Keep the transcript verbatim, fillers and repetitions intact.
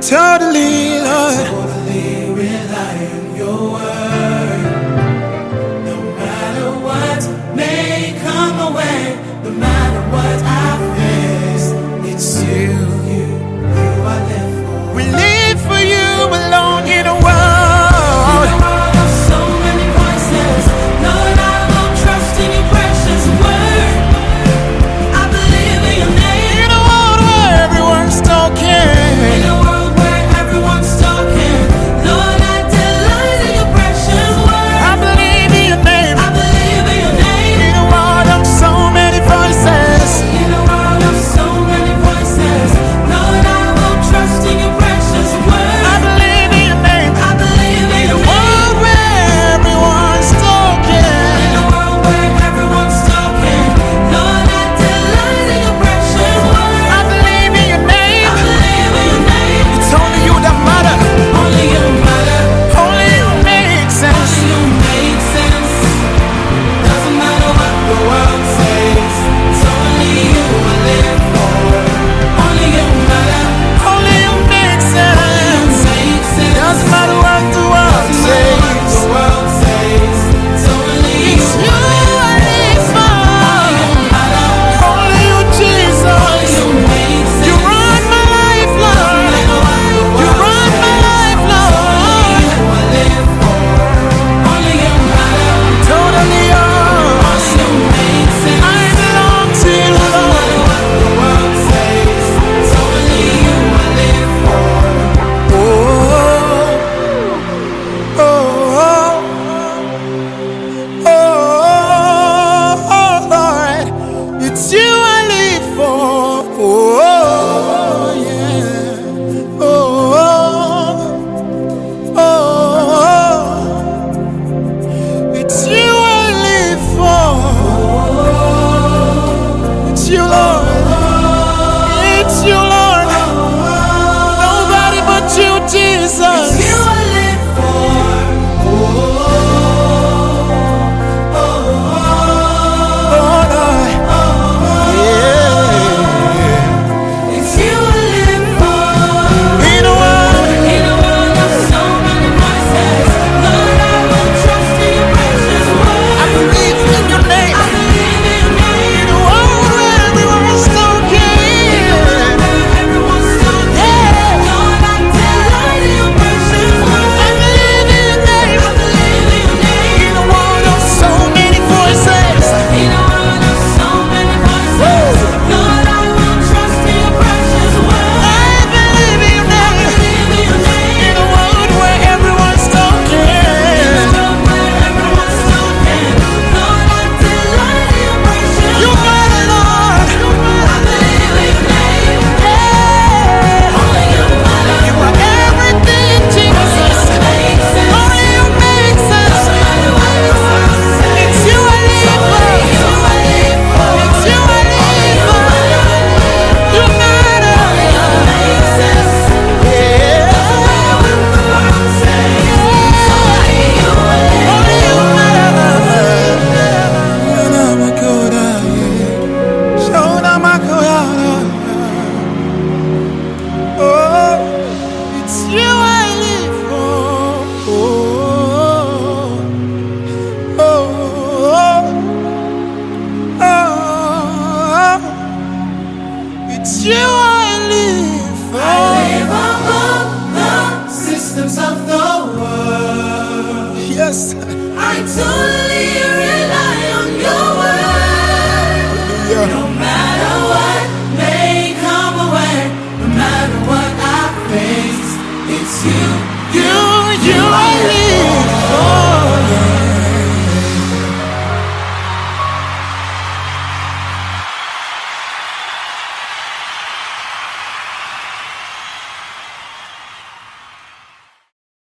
totally, Lord. Totally rely on your word. No matter what may come away, no matter what I face, it's you, you, you I live for. We live for you alone in a world. In a world of so many voices, Lord, I will trust in your precious word. I believe in your name. In a world where everyone's talking. In a world where everyone's talking, Lord, I delight in your precious word. I believe in your name. I believe in your name. In a world of so many voices. In a world of so many voices, Lord, I will trust in your precious word. I believe in your name. I believe in In a your name. world where everyone's talking. In a world where everyone's talking, Lord, I delight in your precious word. I believe in your name. I believe in your name. It's only you that matter. Only you matter. Only you make sense. Only you make sense. Doesn't matter what the world says. It's only you I live for. Only you matter. Only you make sense. Make sense. Doesn't matter what the world Doesn't matter what says. the world says. It's only you You I I live for. matter. Only you, Only Jesus. you make sense. You run my life, Doesn't Lord. matter what the You world run my says. life, Only Lord. you I live for. Only you matter. Totally yours. Only you make sense. I belong to you, Doesn't Lord. matter what the world says. It's only you I live for. Oh, oh, oh, oh, oh, Lord. It's you I live for. Oh, yeah. Oh, oh, oh. It's you I live for. It's you, Lord. It's you, Lord. Nobody but you, Jesus. You I live for. Oh, Lord. Yeah. It's you I live for. In a world, In a world of so many voices, Lord, I will trust in your precious word. I believe in your name. I believe in your name. In a world where everyone's talking. Everyone's talking. Lord, I delight in your precious word. I believe in your name. I believe in your name. In a world of so many voices. In a world of so many voices, Lord, I will trust in your precious word. I believe in your I name. believe in your name. In a world where everyone's In a talking. world where everyone's talking, Lord, I delight in your precious You word. matter, Lord. I believe in your name. Yeah. Only you matter. You are everything, Jesus. Make sense. Only you make sense. Doesn't matter what the world says. It's you I live for. You I live for. It's you I live for. You matter. Make sense. Yeah. Doesn't matter what the world says. Only you I live Only you matter. Shona makoda, Shona makoda. Oh, it's you I live for. Oh, oh, oh, oh. It's you I live for. live above the systems of the world. Yes. I totally rely on your word. Yeah. No matter what may come away, no matter what I face, it's you, You, you I live for.